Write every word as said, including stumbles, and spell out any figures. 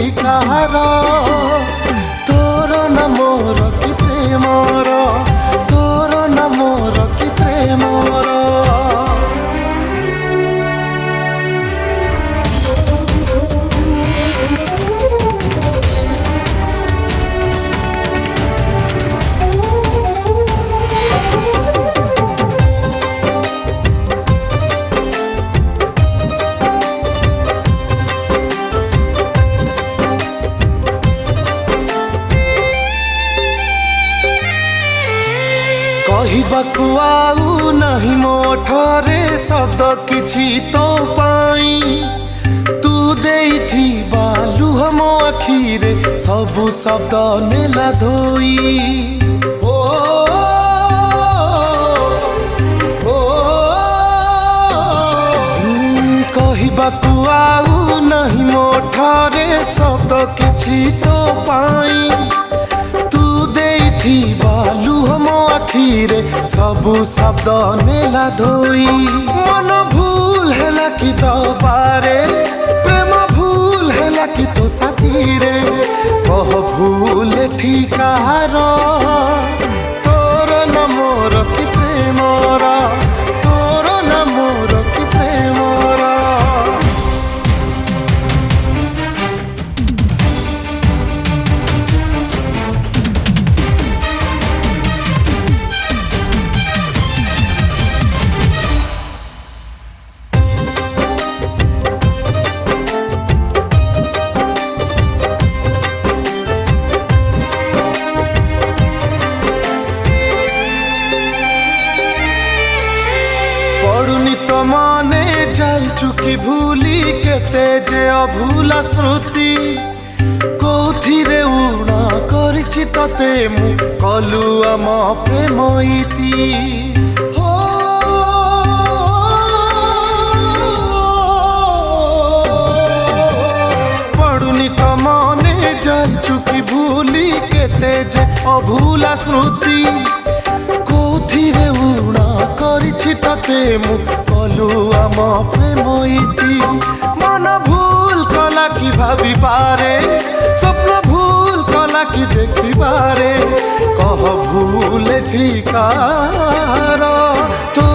ठिकार तोर न मोर कि प्रेमर तोर न मोर कि प्रेमर कहबाकू आउ नहीं मो ठरे शब्द किछि तो पाई तू देइथिबा लुह मो आखिरे सबु शब्द नेला धोई ओ ओ कहबाकू आउ नहीं मो ठरे शब्द किछि तो पाई लुह मो आखिरे सबु शब्द नेला धोई मन भूल हैला कि तो पारे प्रेम भूल हैला कि तो साथी रे कह भूल ठिकार तोर न मोर कि प्रेमर तोर न मोर कि प्रेमर मने जाइचु कि भूली केते जे अभूला स्मृति कोथिरे उणा करिछि तते मु कलु आम प्रेम इति हो पड़ुनी तो मने जाइचु कि भूली केते जे अभूला स्मृति कोथिरे उणा करिछि तते मु कलु आम प्रेम इति मन भूल कला कि भाभी पारे स्वप्न भूल कला कि देखी पारे कह भूल ठिकार तो